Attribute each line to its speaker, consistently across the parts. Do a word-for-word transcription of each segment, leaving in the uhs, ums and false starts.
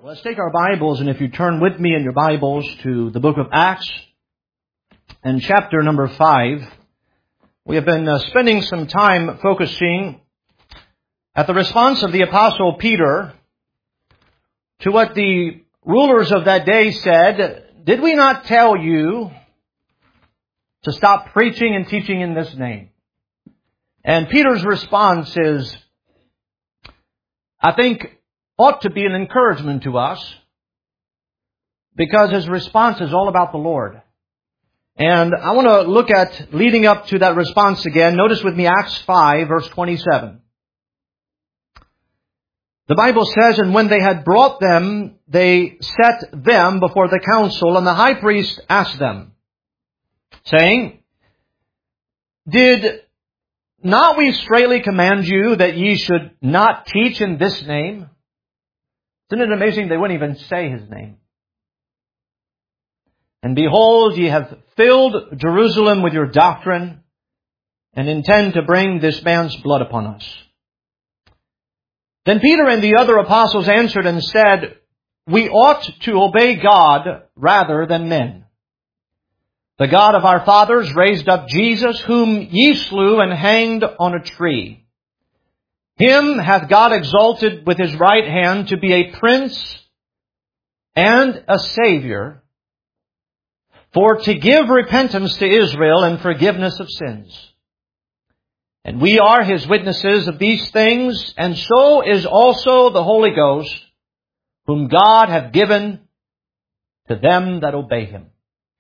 Speaker 1: Let's take our Bibles, and if you turn with me in your Bibles to the book of Acts and chapter number five, we have been uh, spending some time focusing at the response of the Apostle Peter to what the rulers of that day said. Did we not tell you to stop preaching and teaching in this name? And Peter's response is, I think, ought to be an encouragement to us, because his response is all about the Lord. And I want to look at, leading up to that response again, notice with me Acts five, verse twenty-seven. The Bible says, and when they had brought them, they set them before the council, and the high priest asked them, saying, Did not we straitly command you that ye should not teach in this name? Isn't it amazing they wouldn't even say his name? And behold, ye have filled Jerusalem with your doctrine, and intend to bring this man's blood upon us. Then Peter and the other apostles answered and said, We ought to obey God rather than men. The God of our fathers raised up Jesus, whom ye slew and hanged on a tree. Him hath God exalted with his right hand to be a prince and a Savior, for to give repentance to Israel and forgiveness of sins. And we are his witnesses of these things, and so is also the Holy Ghost, whom God hath given to them that obey him.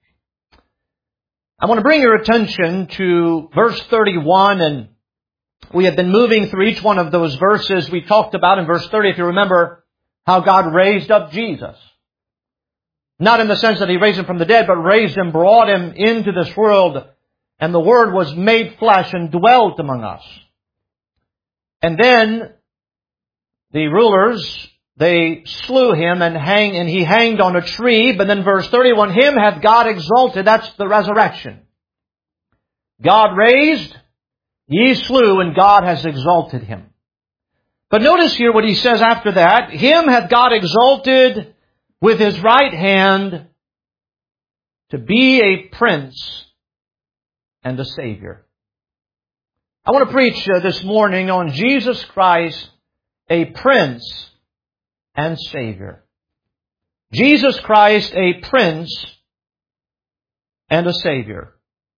Speaker 1: I want to bring your attention to verse thirty-one, and we have been moving through each one of those verses. We talked about in verse thirty, if you remember, how God raised up Jesus. Not in the sense that he raised him from the dead, but raised him, brought him into this world, and the Word was made flesh and dwelt among us. And then the rulers, they slew him and hang, and he hanged on a tree. But then verse thirty-one, him hath God exalted. That's the resurrection. God raised, ye slew, and God has exalted him. But notice here what he says after that. Him hath God exalted with his right hand to be a prince and a Savior. I want to preach uh, this morning on Jesus Christ, a prince and Savior. Jesus Christ, a prince and a Savior.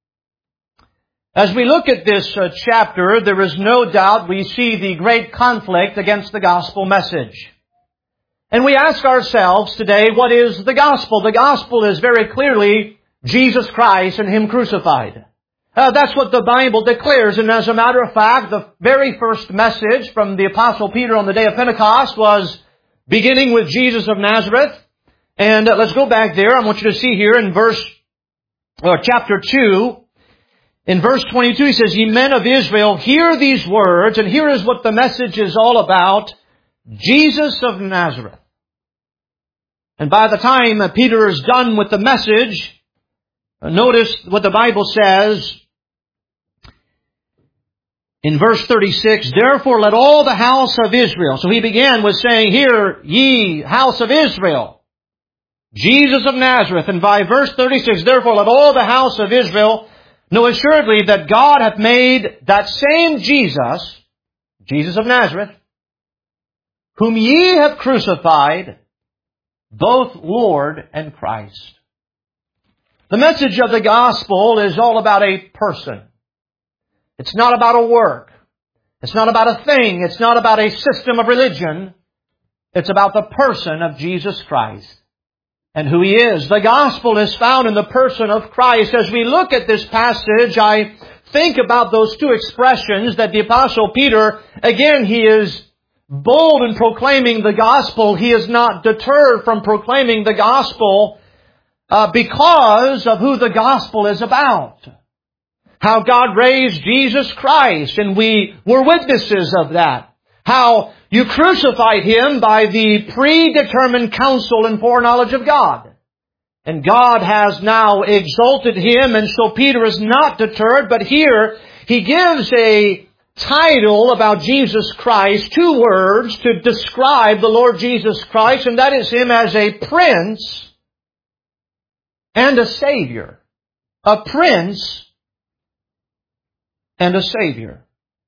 Speaker 1: As we look at this uh, chapter, there is no doubt we see the great conflict against the gospel message. And we ask ourselves today, what is the gospel? The gospel is very clearly Jesus Christ and him crucified. Uh, that's what the Bible declares. And as a matter of fact, the very first message from the Apostle Peter on the day of Pentecost was beginning with Jesus of Nazareth. And uh, let's go back there. I want you to see here in verse, or chapter two, in verse twenty-two, he says, Ye men of Israel, hear these words. And here is what the message is all about. Jesus of Nazareth. And by the time Peter is done with the message, notice what the Bible says in verse thirty-six, Therefore let all the house of Israel. So he began with saying, Hear ye, house of Israel, Jesus of Nazareth. And by verse thirty-six, Therefore let all the house of Israel know assuredly that God hath made that same Jesus, Jesus of Nazareth, whom ye have crucified, both Lord and Christ. The message of the gospel is all about a person. It's not about a work. It's not about a thing. It's not about a system of religion. It's about the person of Jesus Christ and who he is. The gospel is found in the person of Christ. As we look at this passage, I think about those two expressions that the Apostle Peter, again, he is bold in proclaiming the gospel. He is not deterred from proclaiming the gospel uh, because of who the gospel is about. How God raised Jesus Christ, and we were witnesses of that. How you crucified him by the predetermined counsel and foreknowledge of God. And God has now exalted him, and so Peter is not deterred, but here he gives a title about Jesus Christ, two words to describe the Lord Jesus Christ, and that is Him as a Prince and a Savior. A Prince and a Savior.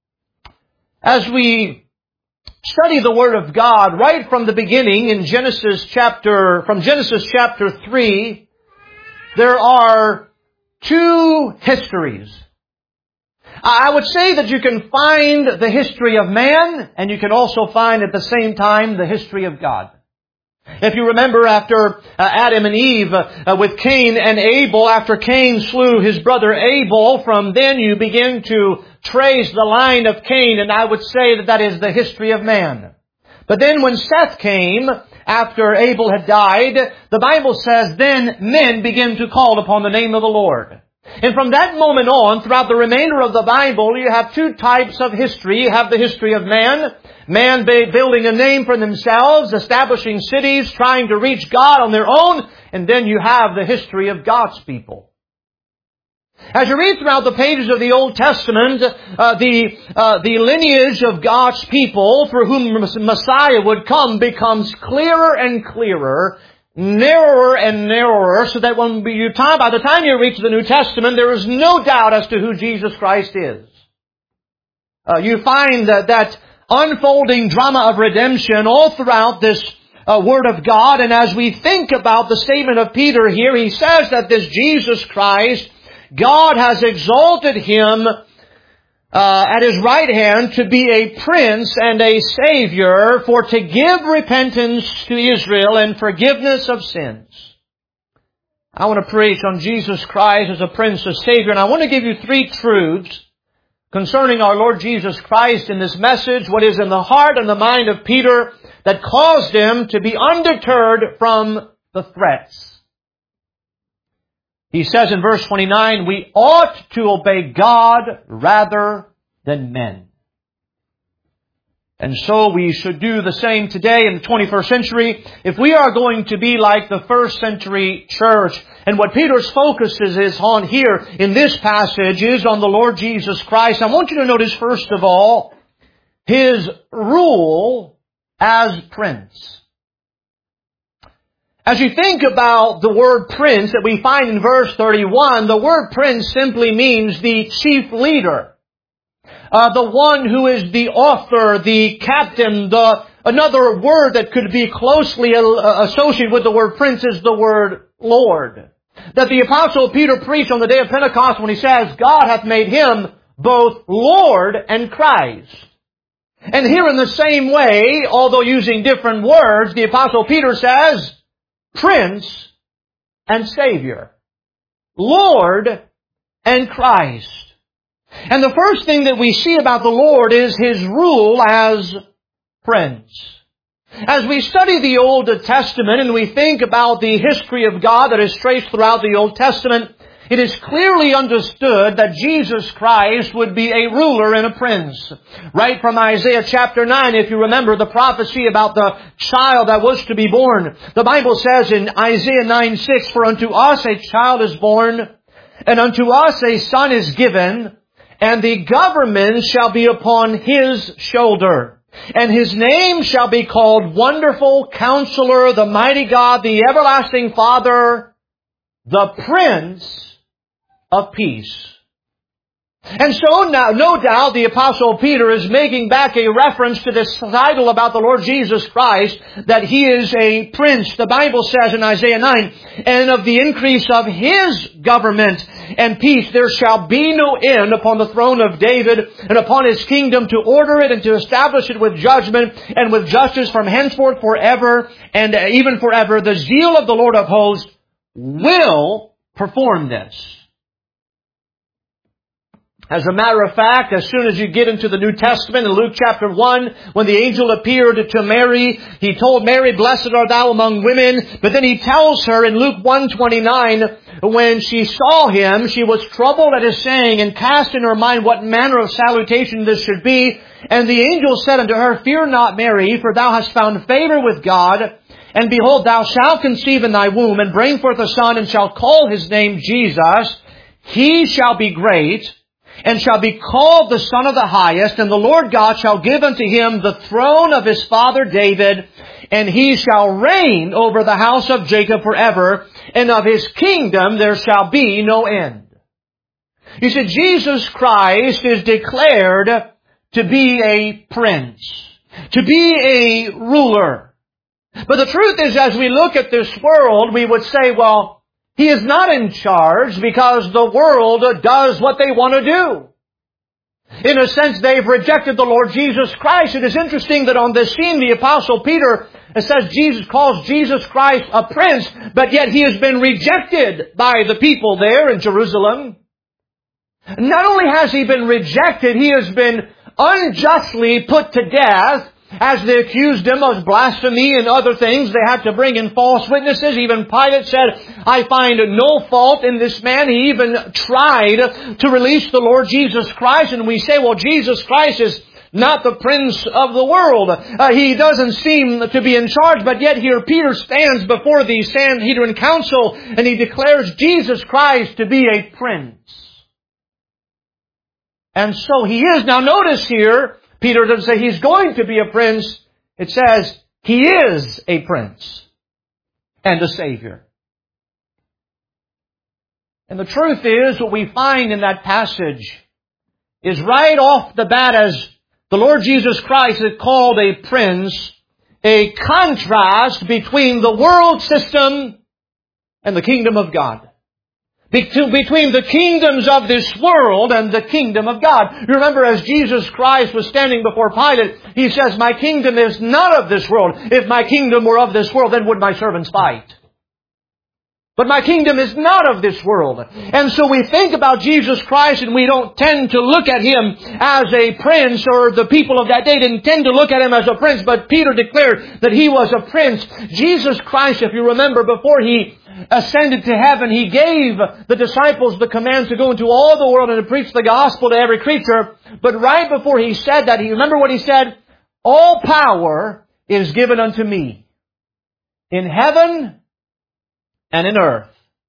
Speaker 1: As we study the Word of God right from the beginning in Genesis chapter, from Genesis chapter three, there are two histories. I would say that you can find the history of man, and you can also find at the same time the history of God. If you remember after uh, Adam and Eve uh, with Cain and Abel, after Cain slew his brother Abel, from then you begin to trace the line of Cain, and I would say that that is the history of man. But then when Seth came, after Abel had died, the Bible says then men began to call upon the name of the Lord. And from that moment on, throughout the remainder of the Bible, you have two types of history. You have the history of man, man building a name for themselves, establishing cities, trying to reach God on their own, and then you have the history of God's people. As you read throughout the pages of the Old Testament, uh, the uh, the lineage of God's people through whom Messiah would come becomes clearer and clearer, narrower and narrower, so that when you time, by the time you reach the New Testament, there is no doubt as to who Jesus Christ is. Uh, you find that, that unfolding drama of redemption all throughout this uh, Word of God, and as we think about the statement of Peter here, he says that this Jesus Christ, God has exalted Him Uh, at His right hand to be a Prince and a Savior, for to give repentance to Israel and forgiveness of sins. I want to preach on Jesus Christ as a Prince, a Savior, and I want to give you three truths concerning our Lord Jesus Christ in this message, what is in the heart and the mind of Peter that caused him to be undeterred from the threats. He says in verse twenty-nine, we ought to obey God rather than men. And so we should do the same today in the twenty-first century. If we are going to be like the first century church, and what Peter's focus is, is on here in this passage is on the Lord Jesus Christ, I want you to notice first of all, His rule as Prince. As you think about the word prince that we find in verse thirty-one, the word prince simply means the chief leader. Uh, the one who is the author, the captain, the another word that could be closely uh, associated with the word prince is the word Lord. That the Apostle Peter preached on the day of Pentecost when he says, God hath made Him both Lord and Christ. And here in the same way, although using different words, the Apostle Peter says, Prince and Savior. Lord and Christ. And the first thing that we see about the Lord is His rule as Prince. As we study the Old Testament and we think about the history of God that is traced throughout the Old Testament, it is clearly understood that Jesus Christ would be a ruler and a prince. Right from Isaiah chapter nine, if you remember the prophecy about the child that was to be born. The Bible says in Isaiah nine six, for unto us a child is born, and unto us a son is given, and the government shall be upon His shoulder. And His name shall be called Wonderful Counselor, the Mighty God, the Everlasting Father, the Prince of Peace. And so now, no doubt, the Apostle Peter is making back a reference to this title about the Lord Jesus Christ, that He is a Prince. The Bible says in Isaiah nine, and of the increase of His government and peace there shall be no end upon the throne of David and upon His kingdom, to order it and to establish it with judgment and with justice from henceforth forever and even forever. The zeal of the Lord of hosts will perform this. As a matter of fact, as soon as you get into the New Testament, in Luke chapter one, when the angel appeared to Mary, he told Mary, blessed art thou among women. But then he tells her in Luke one twenty-nine, when she saw him, she was troubled at his saying, and cast in her mind what manner of salutation this should be. And the angel said unto her, fear not, Mary, for thou hast found favor with God. And behold, thou shalt conceive in thy womb, and bring forth a son, and shalt call his name Jesus. He shall be great, and shall be called the Son of the Highest, and the Lord God shall give unto him the throne of his father David, and he shall reign over the house of Jacob forever, and of his kingdom there shall be no end. You see, Jesus Christ is declared to be a prince, to be a ruler. But the truth is, as we look at this world, we would say, well, He is not in charge because the world does what they want to do. In a sense, they've rejected the Lord Jesus Christ. It is interesting that on this scene, the Apostle Peter says Jesus calls Jesus Christ a prince, but yet He has been rejected by the people there in Jerusalem. Not only has He been rejected, He has been unjustly put to death. As they accused Him of blasphemy and other things, they had to bring in false witnesses. Even Pilate said, I find no fault in this man. He even tried to release the Lord Jesus Christ. And we say, well, Jesus Christ is not the prince of the world. Uh, he doesn't seem to be in charge. But yet here Peter stands before the Sanhedrin council and he declares Jesus Christ to be a prince. And so He is. Now notice here, Peter doesn't say He's going to be a prince. It says He is a prince and a Savior. And the truth is, what we find in that passage is right off the bat, as the Lord Jesus Christ is called a prince, a contrast between the world system and the kingdom of God. Between the kingdoms of this world and the kingdom of God. You remember, as Jesus Christ was standing before Pilate, He says, my kingdom is not of this world. If my kingdom were of this world, then would my servants fight? But my kingdom is not of this world. And so we think about Jesus Christ and we don't tend to look at Him as a prince, or the people of that day didn't tend to look at Him as a prince, but Peter declared that He was a prince. Jesus Christ, if you remember, before He ascended to heaven, He gave the disciples the command to go into all the world and to preach the gospel to every creature. But right before He said that, you remember what He said? All power is given unto me in heaven and in earth.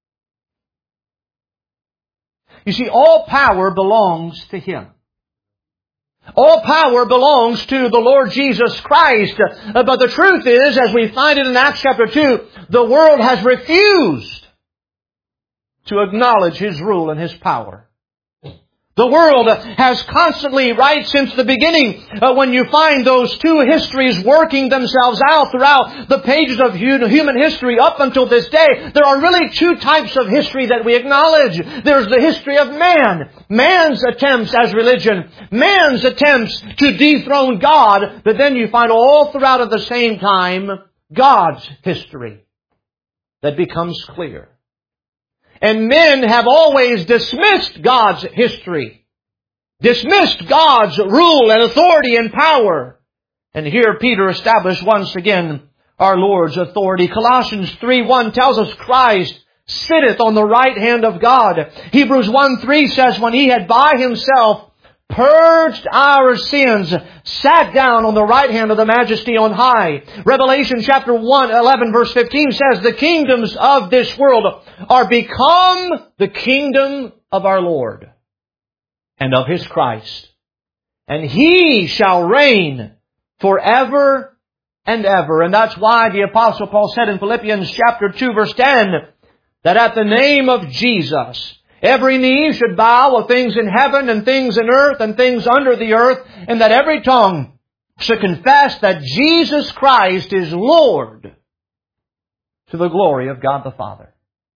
Speaker 1: You see, all power belongs to Him. All power belongs to the Lord Jesus Christ. Uh, but the truth is, as we find it in Acts chapter two, the world has refused to acknowledge His rule and His power. The world has constantly, right since the beginning, uh, when you find those two histories working themselves out throughout the pages of human history up until this day, there are really two types of history that we acknowledge. There's the history of man. Man's attempts as religion. Man's attempts to dethrone God. But then you find all throughout at the same time God's history that becomes clear. And men have always dismissed God's history, dismissed God's rule and authority and power. And here Peter established once again our Lord's authority. Colossians three one tells us Christ sitteth on the right hand of God. Hebrews one three says, when He had by Himself purged our sins, sat down on the right hand of the Majesty on high. Revelation chapter one, eleven verse fifteen says, the kingdoms of this world are become the kingdom of our Lord and of His Christ. And He shall reign forever and ever. And that's why the Apostle Paul said in Philippians chapter two verse ten, that at the name of Jesus, every knee should bow of things in heaven and things in earth and things under the earth, and that every tongue should confess that Jesus Christ is Lord, to the glory of God the Father.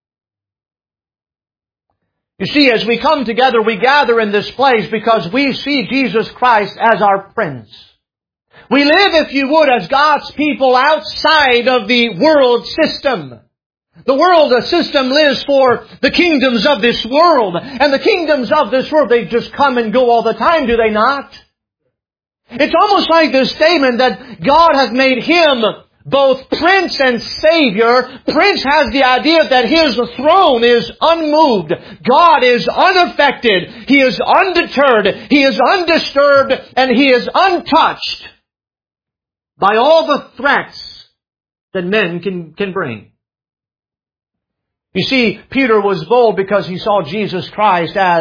Speaker 1: You see, as we come together, we gather in this place because we see Jesus Christ as our Prince. We live, if you would, as God's people outside of the world system. The world system lives for the kingdoms of this world. And the kingdoms of this world, they just come and go all the time, do they not? It's almost like this statement that God has made Him both Prince and Savior. Prince has the idea that His throne is unmoved. God is unaffected. He is undeterred. He is undisturbed. And He is untouched by all the threats that men can, can bring. You see, Peter was bold because he saw Jesus Christ as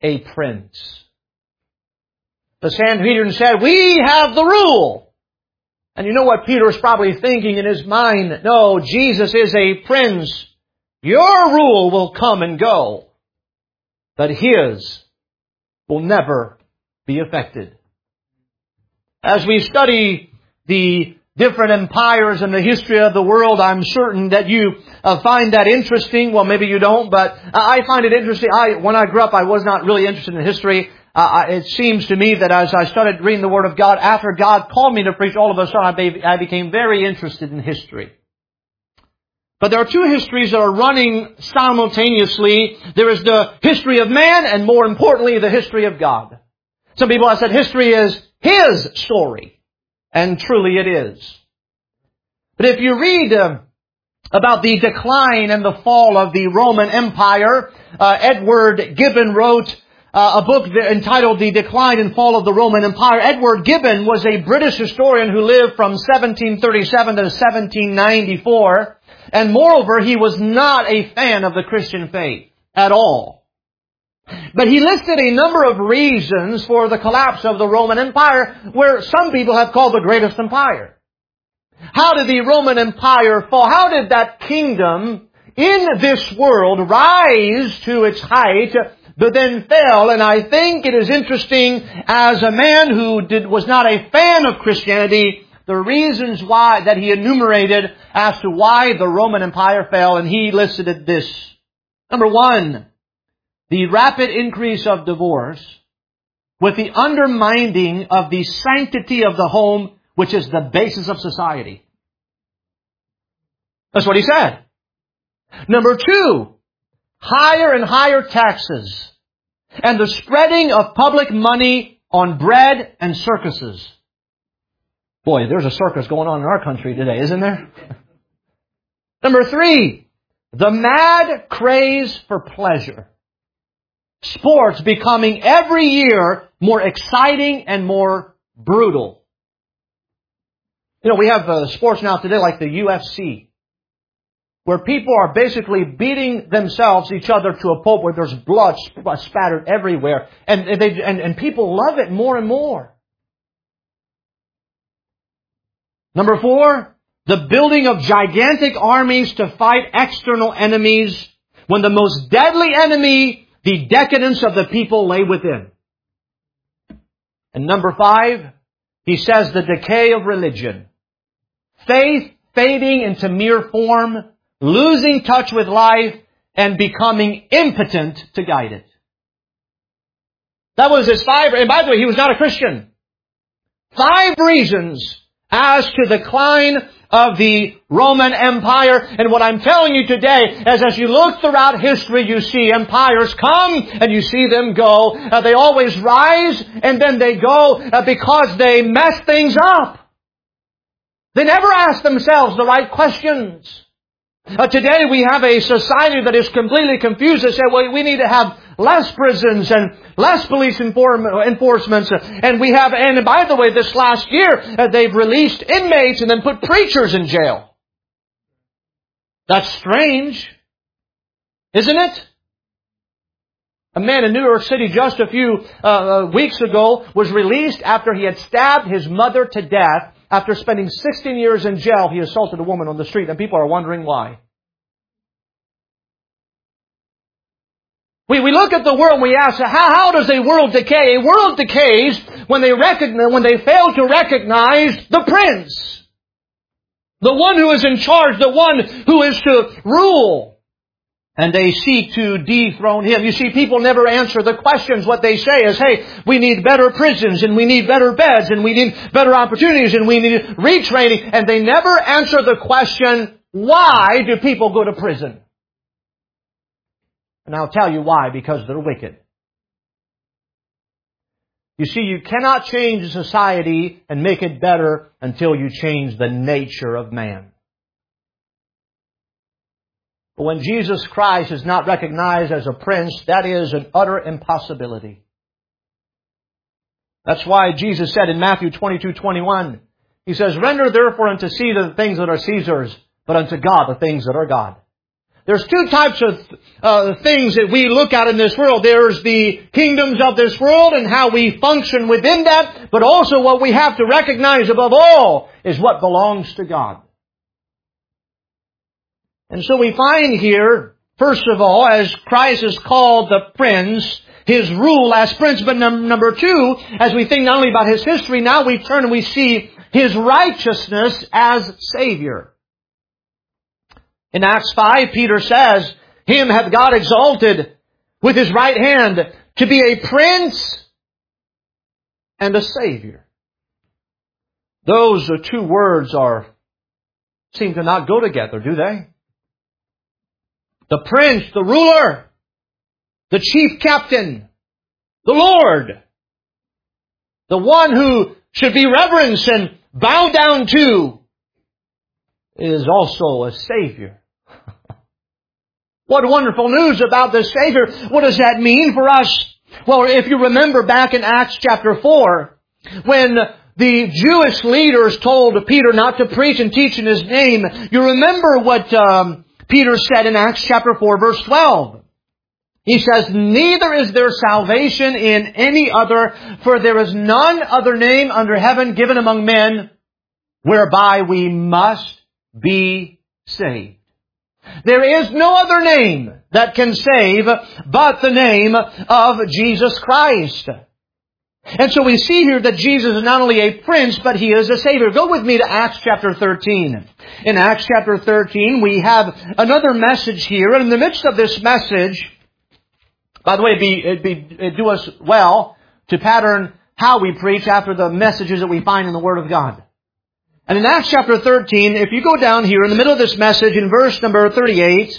Speaker 1: a prince. The Sanhedrin said, we have the rule. And you know what Peter is probably thinking in his mind? No, Jesus is a prince. Your rule will come and go, but His will never be affected. As we study the different empires in the history of the world, I'm certain that you uh, find that interesting. Well, maybe you don't, but I find it interesting. I, when I grew up, I was not really interested in history. Uh, it seems to me that as I started reading the Word of God, after God called me to preach, all of a sudden I became very interested in history. But there are two histories that are running simultaneously. There is the history of man, and more importantly, the history of God. Some people have said history is His story. And truly it is. But if you read uh, about the decline and the fall of the Roman Empire, uh, Edward Gibbon wrote uh, a book entitled The Decline and Fall of the Roman Empire. Edward Gibbon was a British historian who lived from seventeen thirty-seven to seventeen ninety-four. And moreover, he was not a fan of the Christian faith at all. But he listed a number of reasons for the collapse of the Roman Empire, where some people have called the greatest empire. How did the Roman Empire fall? How did that kingdom in this world rise to its height, but then fell? And I think it is interesting, as a man who did, was not a fan of Christianity, the reasons why that he enumerated as to why the Roman Empire fell, and he listed this. Number one, the rapid increase of divorce with the undermining of the sanctity of the home, which is the basis of society. That's what he said. Number two, higher and higher taxes and the spreading of public money on bread and circuses. Boy, there's a circus going on in our country today, isn't there? Number three, the mad craze for pleasure. Sports becoming every year more exciting and more brutal. You know, we have uh, sports now today like the U F C, where people are basically beating themselves, each other, to a point where there's blood spattered everywhere. And, they, and, and people love it more and more. Number four, the building of gigantic armies to fight external enemies, when the most deadly enemy, the decadence of the people, lay within. And number five, he says the decay of religion. Faith fading into mere form, losing touch with life, and becoming impotent to guide it. That was his five, and by the way, he was not a Christian. Five reasons as to the decline of the Roman Empire. And what I'm telling you today is, as you look throughout history, you see empires come and you see them go. Uh, they always rise and then they go uh, because they mess things up. They never ask themselves the right questions. Uh, today we have a society that is completely confused. They say, well, we need to have less prisons and less police inform- enforcements. And we have, and by the way, this last year, uh, they've released inmates and then put preachers in jail. That's strange, isn't it? A man in New York City just a few uh, weeks ago was released after he had stabbed his mother to death. After spending sixteen years in jail, he assaulted a woman on the street, and people are wondering why. We, we look at the world and we ask, how, how does a world decay? A world decays when they recognize, when they fail to recognize the prince. The one who is in charge, the one who is to rule. And they seek to dethrone him. You see, people never answer the questions. What they say is, hey, we need better prisons, and we need better beds, and we need better opportunities, and we need retraining. And they never answer the question, why do people go to prison? And I'll tell you why, because they're wicked. You see, you cannot change a society and make it better until you change the nature of man. But when Jesus Christ is not recognized as a prince, that is an utter impossibility. That's why Jesus said in Matthew twenty-two twenty-one, He says, render therefore unto Caesar the things that are Caesar's, but unto God the things that are God. there's two types of uh, things that we look at in this world. There's the kingdoms of this world and how we function within that, but also what we have to recognize above all is what belongs to God. And so we find here, first of all, as Christ is called the Prince, His rule as Prince, but num- number two, as we think not only about His history, now we turn and we see His righteousness as Savior. In Acts five, Peter says, Him hath God exalted with His right hand to be a Prince and a Savior. Those two words are seem to not go together, do they? The Prince, the ruler, the chief captain, the Lord, the one who should be reverenced and bowed down to, is also a Savior. What wonderful news about the Savior. What does that mean for us? Well, if you remember back in Acts chapter four, when the Jewish leaders told Peter not to preach and teach in His name, you remember what um, Peter said in Acts chapter four, verse twelve. He says, neither is there salvation in any other, for there is none other name under heaven given among men whereby we must be saved. There is no other name that can save but the name of Jesus Christ. And so we see here that Jesus is not only a Prince, but He is a Savior. Go with me to Acts chapter thirteen. In Acts chapter thirteen, we have another message here. And in the midst of this message, by the way, it'd, be, it'd, be, it'd do us well to pattern how we preach after the messages that we find in the Word of God. And in Acts chapter thirteen, if you go down here in the middle of this message in verse number thirty-eight,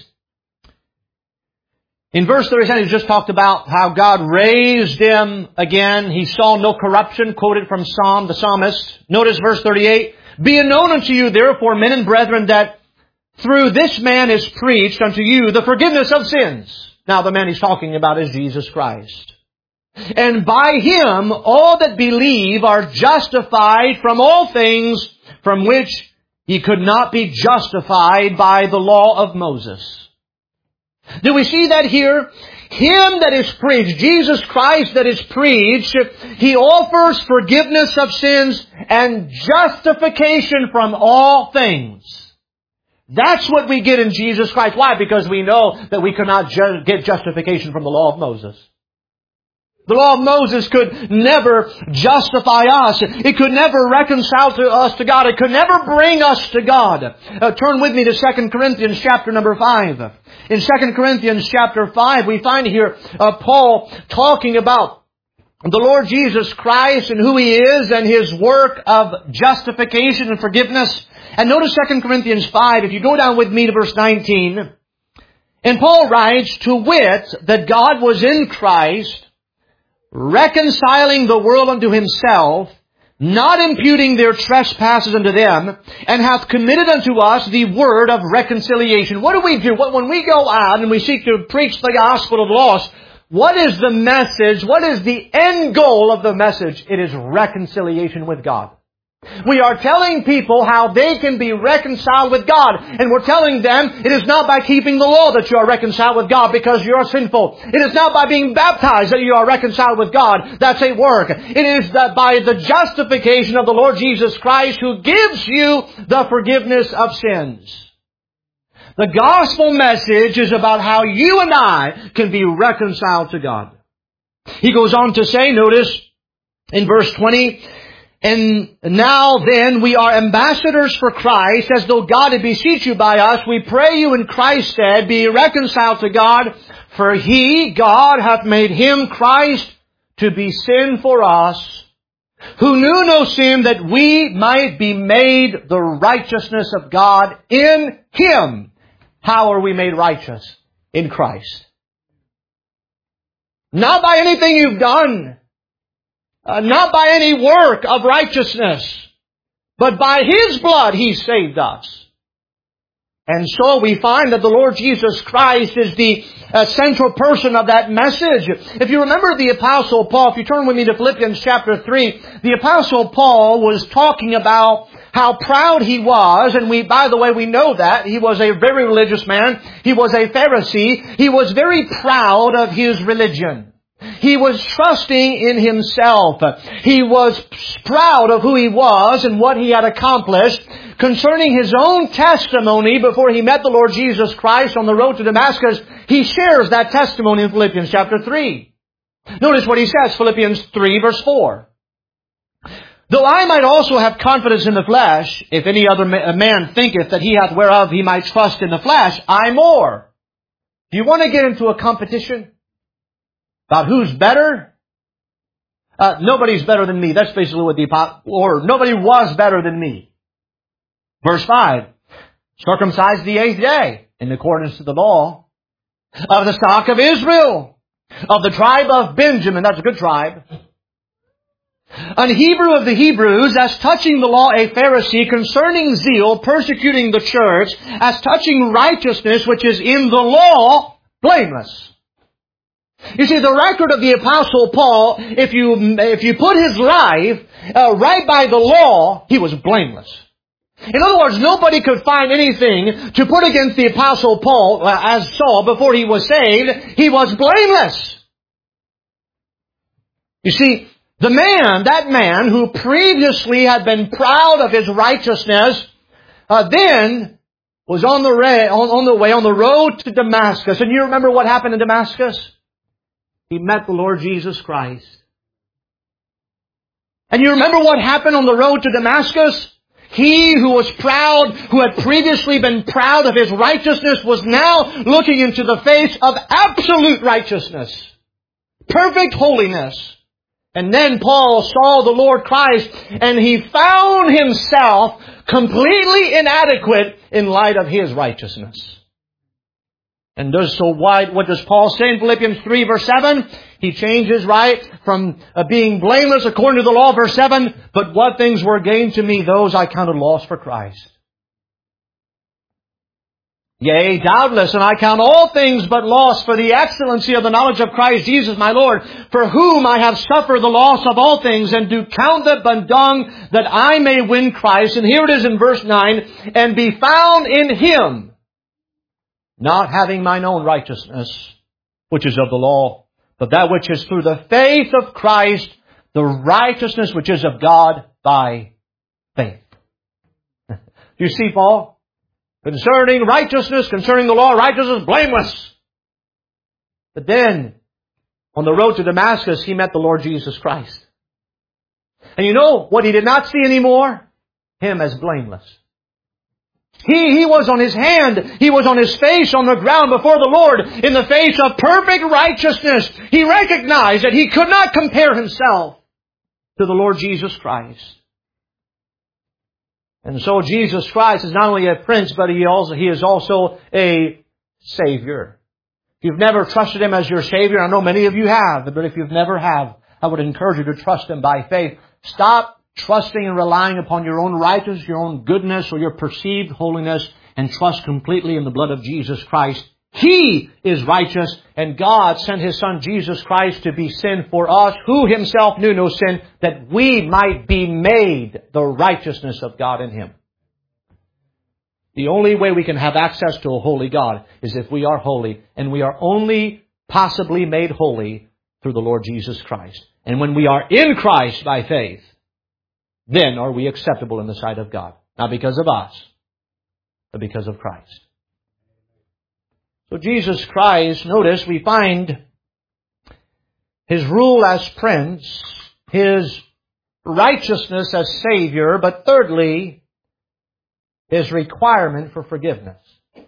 Speaker 1: in verse thirty-seven, he just talked about how God raised Him again. He saw no corruption, quoted from Psalm, the psalmist. Notice verse thirty-eight. Be it known unto you, therefore, men and brethren, that through this man is preached unto you the forgiveness of sins. Now, the man he's talking about is Jesus Christ. And by Him, all that believe are justified from all things from which ye could not be justified by the law of Moses. Do we see that here? Him that is preached, Jesus Christ that is preached, He offers forgiveness of sins and justification from all things. That's what we get in Jesus Christ. Why? Because we know that we could not ju- get justification from the law of Moses. The law of Moses could never justify us. It could never reconcile to us to God. It could never bring us to God. Uh, turn with me to Second Corinthians chapter number five. In Second Corinthians chapter five, we find here uh, Paul talking about the Lord Jesus Christ and who He is and His work of justification and forgiveness. And notice Second Corinthians five, if you go down with me to verse nineteen. And Paul writes, to wit, that God was in Christ, reconciling the world unto Himself, not imputing their trespasses unto them, and hath committed unto us the word of reconciliation. What do we do? When we go out and we seek to preach the gospel of the lost, what is the message? What is the end goal of the message? It is reconciliation with God. We are telling people how they can be reconciled with God. And we're telling them it is not by keeping the law that you are reconciled with God because you are sinful. It is not by being baptized that you are reconciled with God. That's a work. It is that by the justification of the Lord Jesus Christ who gives you the forgiveness of sins. The gospel message is about how you and I can be reconciled to God. He goes on to say, notice in verse twenty, and now then we are ambassadors for Christ, as though God did beseech you by us. We pray you in Christ's stead, be reconciled to God. For He, God, hath made Him, Christ, to be sin for us, who knew no sin, that we might be made the righteousness of God in Him. How are we made righteous? In Christ. Not by anything you've done. Uh, not by any work of righteousness, but by His blood He saved us. And so we find that the Lord Jesus Christ is the uh, central person of that message. If you remember the Apostle Paul, if you turn with me to Philippians chapter three, the Apostle Paul was talking about how proud he was, and we, by the way, we know that. He was a very religious man. He was a Pharisee. He was very proud of his religion. He was trusting in himself. He was proud of who he was and what he had accomplished. Concerning his own testimony before he met the Lord Jesus Christ on the road to Damascus, he shares that testimony in Philippians chapter three. Notice what he says, Philippians three verse four. Though I might also have confidence in the flesh, if any other man thinketh that he hath whereof he might trust in the flesh, I more. Do you want to get into a competition about who's better? Uh, nobody's better than me. That's basically what the apostle, or nobody was better than me. Verse five, circumcised the eighth day, in accordance to the law, of the stock of Israel, of the tribe of Benjamin, that's a good tribe, an Hebrew of the Hebrews, as touching the law a Pharisee, concerning zeal, persecuting the church, as touching righteousness which is in the law, blameless. You see, the record of the Apostle Paul, if you if you put his life uh, right by the law, he was blameless. In other words, nobody could find anything to put against the Apostle Paul, uh, as Saul, before he was saved. He was blameless. You see, the man, that man who previously had been proud of his righteousness, uh, then was on the, ra- on, on the way, on the road to Damascus. And you remember what happened in Damascus? He met the Lord Jesus Christ. And you remember what happened on the road to Damascus? He who was proud, who had previously been proud of his righteousness, was now looking into the face of absolute righteousness, perfect holiness. And then Paul saw the Lord Christ, and he found himself completely inadequate in light of his righteousness. And does so why, what does Paul say in Philippians three verse seven? He changes, right, from uh, being blameless according to the law, verse seven, but what things were gained to me, those I counted loss for Christ. Yea, doubtless, and I count all things but loss for the excellency of the knowledge of Christ Jesus my Lord, for whom I have suffered the loss of all things, and do count them but dung, that I may win Christ. And here it is in verse nine, and be found in Him, not having mine own righteousness, which is of the law, but that which is through the faith of Christ, the righteousness which is of God by faith. Do you see, Paul? Concerning righteousness, concerning the law, righteousness, blameless. But then, on the road to Damascus, he met the Lord Jesus Christ. And you know what he did not see anymore? Him as blameless. He, he was on his hand, he was on his face on the ground before the Lord in the face of perfect righteousness. He recognized that he could not compare himself to the Lord Jesus Christ. And so Jesus Christ is not only a prince, but he also he is also a Savior. If you've never trusted Him as your Savior, I know many of you have, but if you've never have, I would encourage you to trust Him by faith. Stop trusting and relying upon your own righteousness, your own goodness, or your perceived holiness, and trust completely in the blood of Jesus Christ. He is righteous, and God sent His Son Jesus Christ to be sin for us, who Himself knew no sin, that we might be made the righteousness of God in Him. The only way we can have access to a holy God is if we are holy, and we are only possibly made holy through the Lord Jesus Christ. And when we are in Christ by faith, then are we acceptable in the sight of God. Not because of us, but because of Christ. So Jesus Christ, notice, we find His rule as Prince, His righteousness as Savior, but thirdly, His requirement for forgiveness.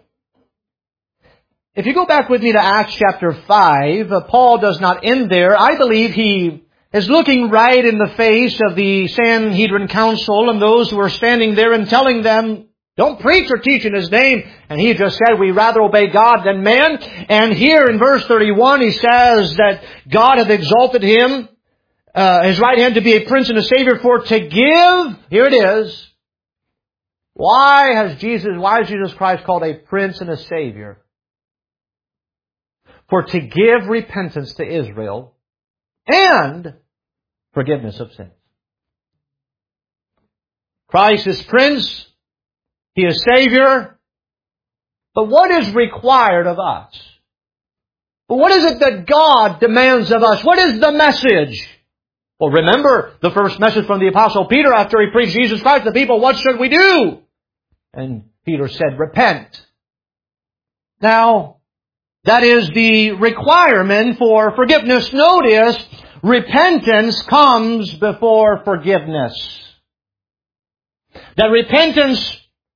Speaker 1: If you go back with me to Acts chapter five, uh, Paul does not end there. I believe he is looking right in the face of the Sanhedrin Council and those who are standing there and telling them, don't preach or teach in His name. And he just said, we rather obey God than man. And here in verse thirty-one, he says that God hath exalted Him, uh, His right hand to be a prince and a Savior, for to give, here it is. Why has Jesus, why is Jesus Christ called a prince and a Savior? For to give repentance to Israel and forgiveness of sins. Christ is Prince. He is Savior. But what is required of us? What is it that God demands of us? What is the message? Well, remember the first message from the Apostle Peter after he preached Jesus Christ to the people, what should we do? And Peter said, repent. Now, that is the requirement for forgiveness. Notice, repentance comes before forgiveness. That repentance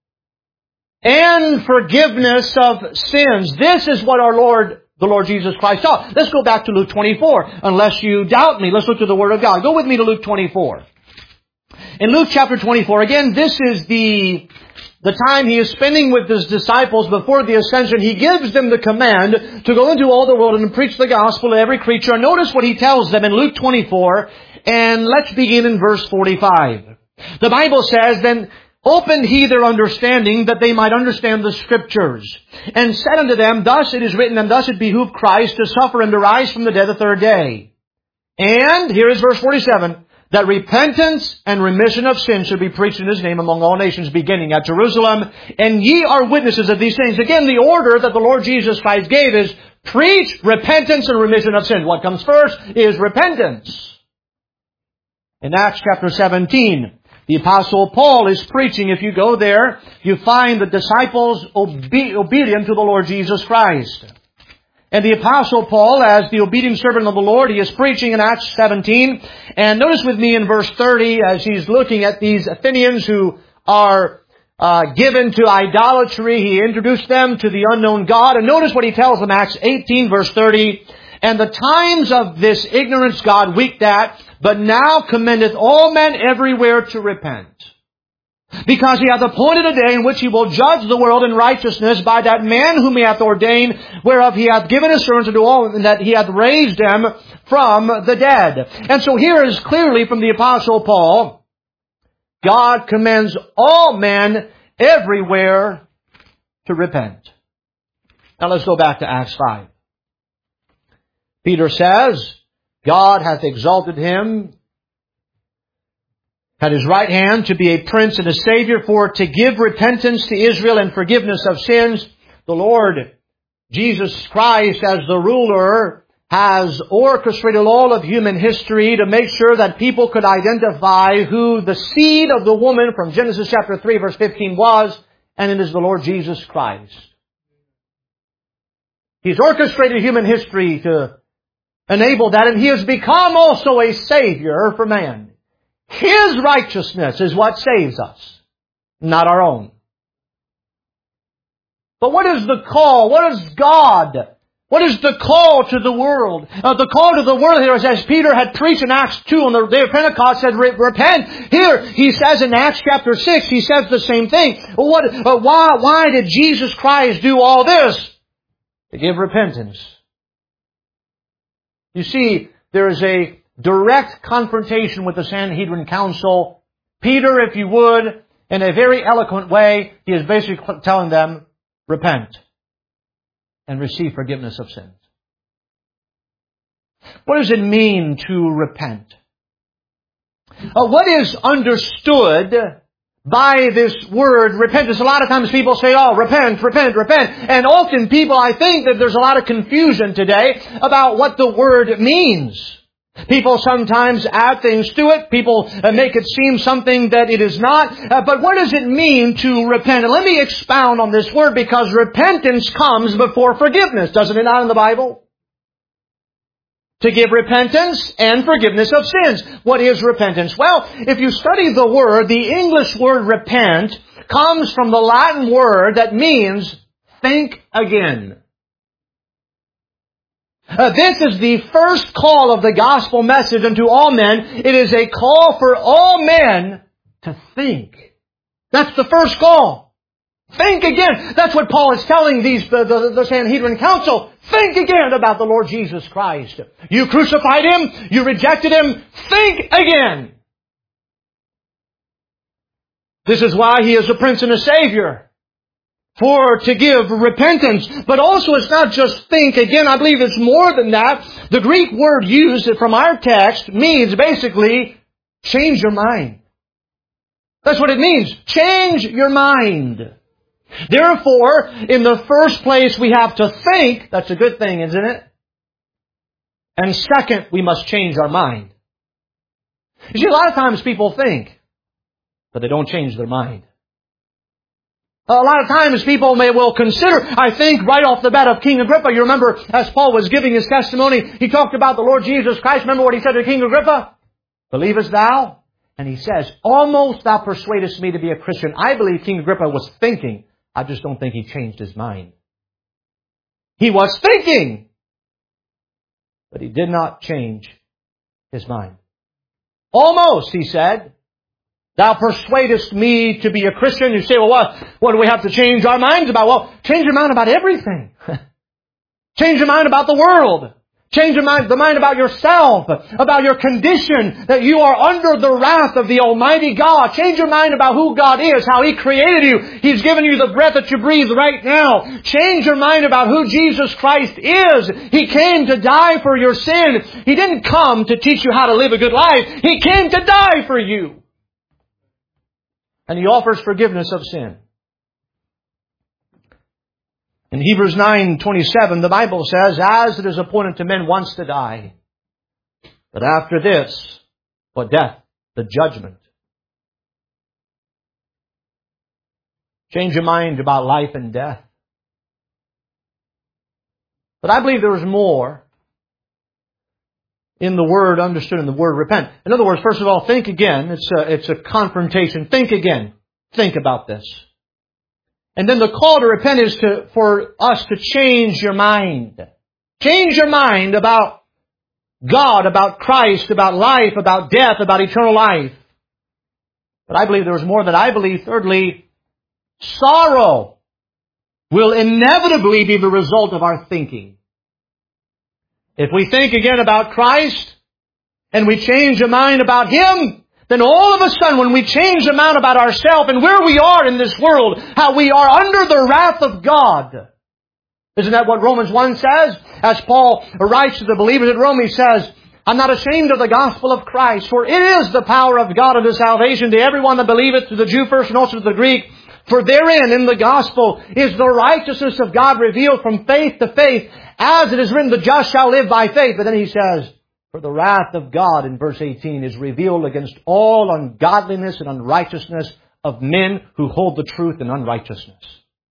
Speaker 1: and forgiveness of sins. This is what our Lord, the Lord Jesus Christ taught. Let's go back to Luke twenty-four. Unless you doubt me, let's look to the Word of God. Go with me to Luke twenty-four. In Luke chapter twenty-four, again, this is the, the time He is spending with His disciples before the ascension. He gives them the command to go into all the world and preach the gospel to every creature. And notice what He tells them in Luke twenty-four. And let's begin in verse forty-five. The Bible says, then opened He their understanding, that they might understand the Scriptures, and said unto them, thus it is written, and thus it behooved Christ to suffer and to rise from the dead the third day. And, here is verse forty-seven, that repentance and remission of sin should be preached in His name among all nations, beginning at Jerusalem. And ye are witnesses of these things. Again, the order that the Lord Jesus Christ gave is preach repentance and remission of sin. What comes first is repentance. In Acts chapter seventeen, the Apostle Paul is preaching. If you go there, you find the disciples obe- obedient to the Lord Jesus Christ. And the Apostle Paul, as the obedient servant of the Lord, he is preaching in Acts seventeen. And notice with me in verse thirty, as he's looking at these Athenians who are uh, given to idolatry, he introduced them to the unknown God. And notice what he tells them, Acts eighteen, verse thirty. And the times of this ignorance God winked at, but now commendeth all men everywhere to repent. Because He hath appointed a day in which He will judge the world in righteousness by that man whom He hath ordained, whereof He hath given assurance unto all, and that He hath raised them from the dead. And so here is clearly from the Apostle Paul, God commends all men everywhere to repent. Now let's go back to Acts five. Peter says, God hath exalted Him at His right hand to be a prince and a savior, for to give repentance to Israel and forgiveness of sins. The Lord Jesus Christ, as the ruler, has orchestrated all of human history to make sure that people could identify who the seed of the woman from Genesis chapter three verse fifteen was, and it is the Lord Jesus Christ. He's orchestrated human history to enable that, and He has become also a Savior for man. His righteousness is what saves us, not our own. But what is the call? What is God? What is the call to the world? Uh, the call to the world here is, as Peter had preached in Acts two on the day of Pentecost, said, repent. Here, he says in Acts chapter six, he says the same thing. What, uh, why, why did Jesus Christ do all this? To give repentance. You see, there is a direct confrontation with the Sanhedrin Council. Peter, if you would, in a very eloquent way, he is basically telling them, repent and receive forgiveness of sins. What does it mean to repent? Uh, what is understood by this word repentance? A lot of times people say, oh, repent, repent, repent. And often people, I think that there's a lot of confusion today about what the word means. People sometimes add things to it. People make it seem something that it is not. Uh, but what does it mean to repent? And let me expound on this word, because repentance comes before forgiveness. Doesn't it not in the Bible? To give repentance and forgiveness of sins. What is repentance? Well, if you study the word, the English word repent comes from the Latin word that means think again. Uh, this is the first call of the gospel message unto all men. It is a call for all men to think. That's the first call. Think again. That's what Paul is telling these the, the, the Sanhedrin Council. Think again about the Lord Jesus Christ. You crucified Him. You rejected Him. Think again. This is why He is a Prince and a Savior. For to give repentance. But also it's not just think again. I believe it's more than that. The Greek word used from our text means basically change your mind. That's what it means. Change your mind. Therefore, in the first place, we have to think. That's a good thing, isn't it? And second, we must change our mind. You see, a lot of times people think, but they don't change their mind. A lot of times people may well consider, I think right off the bat of King Agrippa. You remember as Paul was giving his testimony, he talked about the Lord Jesus Christ. Remember what he said to King Agrippa? Believest thou? And he says, almost thou persuadest me to be a Christian. I believe King Agrippa was thinking. I just don't think he changed his mind. He was thinking, but he did not change his mind. Almost, he said, thou persuadest me to be a Christian. You say, well, what, what do we have to change our minds about? Well, change your mind about everything. Change your mind about the world. Change your mind, the mind about yourself, about your condition, that you are under the wrath of the Almighty God. Change your mind about who God is, how He created you. He's given you the breath that you breathe right now. Change your mind about who Jesus Christ is. He came to die for your sin. He didn't come to teach you how to live a good life. He came to die for you. And He offers forgiveness of sin. In Hebrews nine twenty-seven, the Bible says, as it is appointed to men once to die, but after this, what death? The judgment. Change your mind about life and death. But I believe there is more in the word, understood in the word repent. In other words, first of all, think again. It's a, it's a confrontation. Think again. Think about this. And then the call to repent is to, for us to change your mind. Change your mind about God, about Christ, about life, about death, about eternal life. But I believe there is more that I believe. Thirdly, sorrow will inevitably be the result of our thinking. If we think again about Christ and we change our mind about Him, then all of a sudden when we change the mind about ourselves and where we are in this world, how we are under the wrath of God. Isn't that what Romans one says? As Paul writes to the believers at Rome, he says, I'm not ashamed of the gospel of Christ, for it is the power of God unto salvation to everyone that believeth, to the Jew first and also to the Greek. For therein, in the gospel, is the righteousness of God revealed from faith to faith, as it is written, the just shall live by faith. But then he says, for the wrath of God, in verse eighteen, is revealed against all ungodliness and unrighteousness of men who hold the truth in unrighteousness.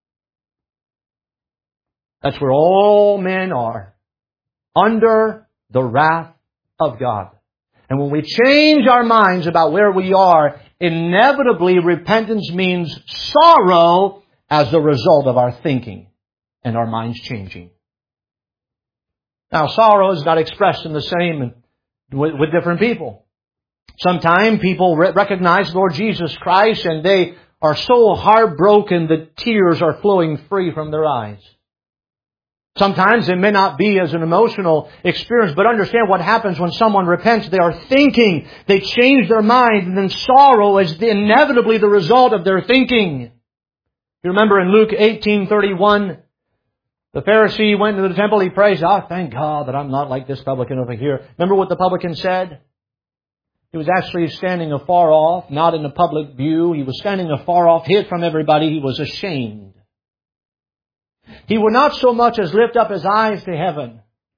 Speaker 1: That's where all men are, under the wrath of God. And when we change our minds about where we are, inevitably repentance means sorrow as a result of our thinking and our minds changing. Now, sorrow is not expressed in the same with, with different people. Sometimes people re- recognize Lord Jesus Christ and they are so heartbroken that tears are flowing free from their eyes. Sometimes it may not be as an emotional experience, but understand what happens when someone repents. They are thinking, they change their mind, and then sorrow is inevitably the result of their thinking. You remember in Luke eighteen thirty-one, the Pharisee went into the temple, he prays, oh, thank God that I'm not like this publican over here. Remember what the publican said? He was actually standing afar off, not in the public view. He was standing afar off, hid from everybody. He was ashamed. He would not so much as lift up his eyes to heaven.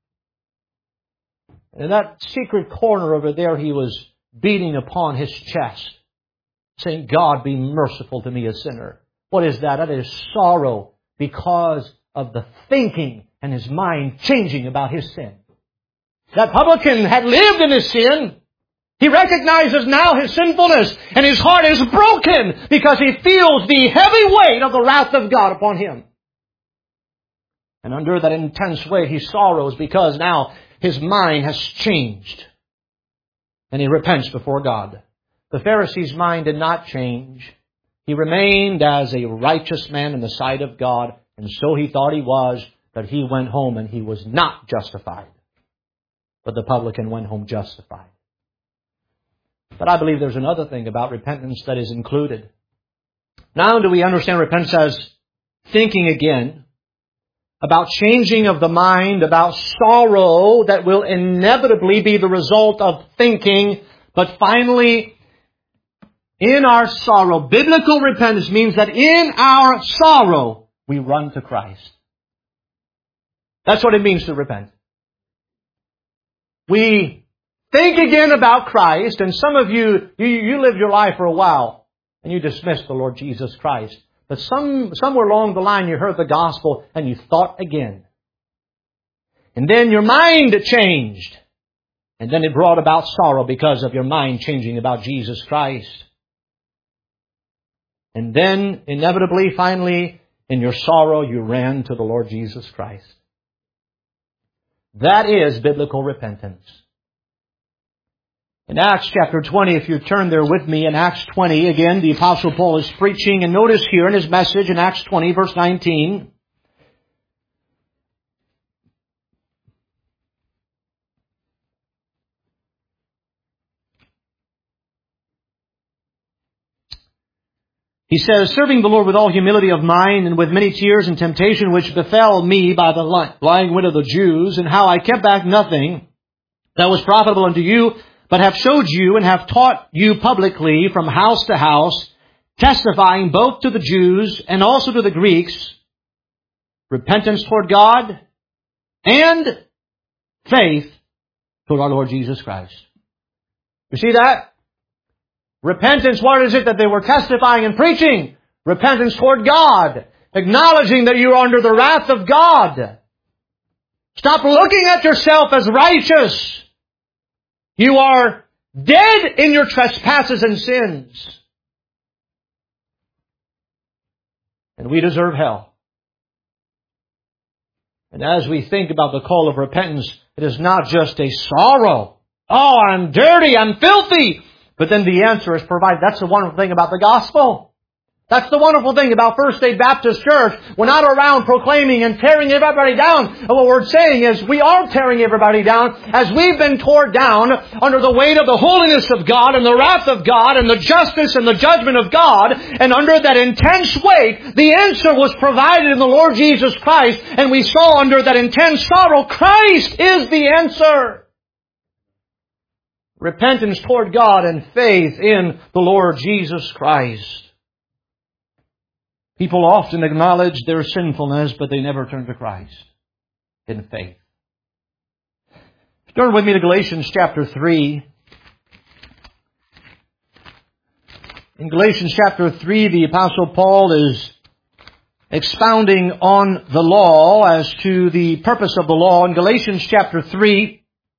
Speaker 1: In that secret corner over there, he was beating upon his chest, saying, God, be merciful to me, a sinner. What is that? That is sorrow because of the thinking and his mind changing about his sin. That publican had lived in his sin. He recognizes now his sinfulness, and his heart is broken because he feels the heavy weight of the wrath of God upon him. And under that intense weight, he sorrows because now his mind has changed. And he repents before God. The Pharisee's mind did not change. He remained as a righteous man in the sight of God. And so he thought he was, but he went home and he was not justified. But the publican went home justified. But I believe there's another thing about repentance that is included. Not only do we understand repentance as thinking again, about changing of the mind, about sorrow that will inevitably be the result of thinking, but finally, In our sorrow. Biblical repentance means that in our sorrow, we run to Christ. That's what it means to repent. We think again about Christ, and some of you, you, you lived your life for a while, and you dismissed the Lord Jesus Christ. But some, somewhere along the line you heard the gospel, and you thought again. And then your mind changed. And then it brought about sorrow because of your mind changing about Jesus Christ. And then, inevitably, finally, in your sorrow, you ran to the Lord Jesus Christ. That is biblical repentance. In Acts chapter twenty, if you turn there with me, in Acts twenty, again, the Apostle Paul is preaching, and notice here in his message in Acts twenty, verse nineteen, he says, serving the Lord with all humility of mind and with many tears and temptation which befell me by the lying wit of the Jews, and how I kept back nothing that was profitable unto you, but have showed you and have taught you publicly from house to house, testifying both to the Jews and also to the Greeks, repentance toward God and faith toward our Lord Jesus Christ. You see that? Repentance, what is it that they were testifying and preaching? Repentance toward God. Acknowledging that you are under the wrath of God. Stop looking at yourself as righteous. You are dead in your trespasses and sins. And we deserve hell. And as we think about the call of repentance, it is not just a sorrow. Oh, I'm dirty, I'm filthy. But then the answer is provided. That's the wonderful thing about the gospel. That's the wonderful thing about First Day Baptist Church. We're not around proclaiming and tearing everybody down. And what we're saying is we are tearing everybody down as we've been torn down under the weight of the holiness of God and the wrath of God and the justice and the judgment of God. And under that intense weight, the answer was provided in the Lord Jesus Christ. And we saw under that intense sorrow, Christ is the answer. Repentance toward God and faith in the Lord Jesus Christ. People often acknowledge their sinfulness, but they never turn to Christ in faith. Turn with me to Galatians chapter three. In Galatians chapter three, the Apostle Paul is expounding on the law as to the purpose of the law. In Galatians chapter three,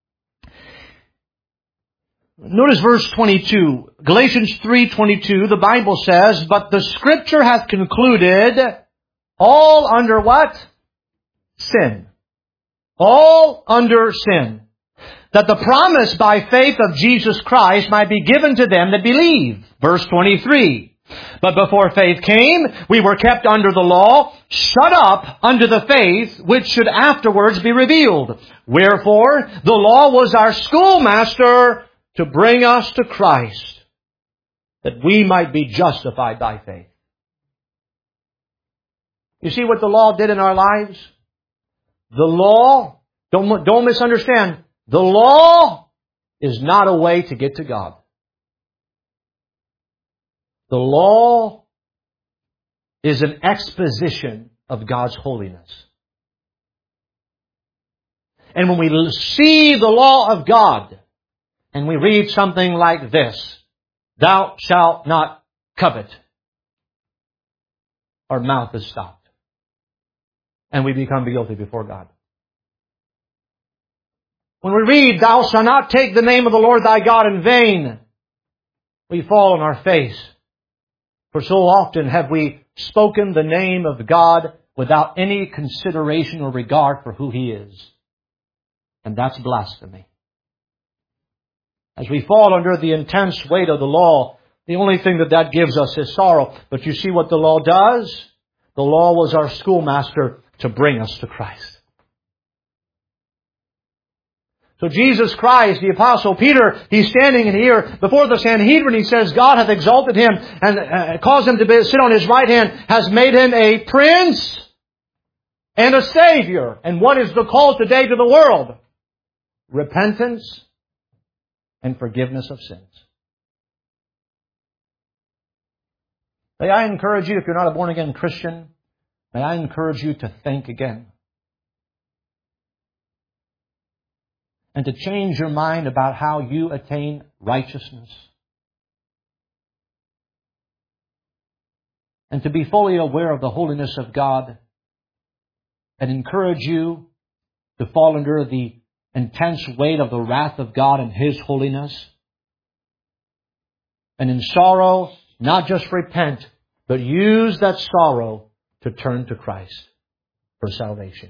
Speaker 1: notice verse twenty-two. Galatians three twenty-two, the Bible says, but the Scripture hath concluded all under what? Sin. All under sin. That the promise by faith of Jesus Christ might be given to them that believe. Verse twenty-three. But before faith came, we were kept under the law, shut up unto the faith which should afterwards be revealed. Wherefore, the law was our schoolmaster to bring us to Christ, that we might be justified by faith. You see what the law did in our lives? The law, don't, don't misunderstand, the law is not a way to get to God. The law is an exposition of God's holiness. And when we see the law of God, and we read something like this, thou shalt not covet, our mouth is stopped. And we become guilty before God. When we read, thou shalt not take the name of the Lord thy God in vain, we fall on our face. For so often have we spoken the name of God without any consideration or regard for who He is. And that's blasphemy. As we fall under the intense weight of the law, the only thing that that gives us is sorrow. But you see what the law does? The law was our schoolmaster to bring us to Christ. So Jesus Christ, the Apostle Peter, he's standing in here before the Sanhedrin. He says, God hath exalted him and uh, caused him to be, sit on his right hand, has made him a prince and a Savior. And what is the call today to the world? Repentance and forgiveness of sins. May I encourage you, if you're not a born-again Christian, may I encourage you to think again. And to change your mind about how you attain righteousness. And to be fully aware of the holiness of God. And encourage you to fall under the intense weight of the wrath of God and His holiness. And in sorrow, not just repent, but use that sorrow to turn to Christ for salvation.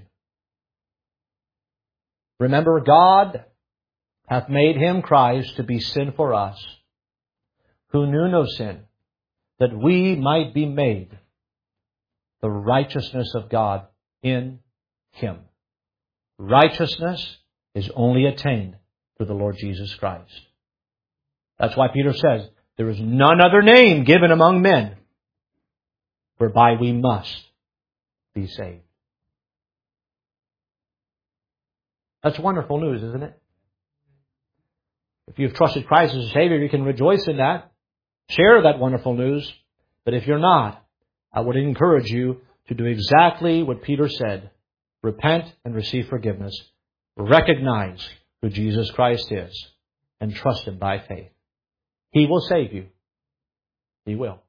Speaker 1: Remember, God hath made Him, Christ, to be sin for us, who knew no sin, that we might be made the righteousness of God in Him. Righteousness is only attained through the Lord Jesus Christ. That's why Peter says, there is none other name given among men whereby we must be saved. That's wonderful news, isn't it? If you've trusted Christ as a Savior, you can rejoice in that. Share that wonderful news. But if you're not, I would encourage you to do exactly what Peter said. Repent and receive forgiveness. Recognize who Jesus Christ is and trust Him by faith. He will save you. He will.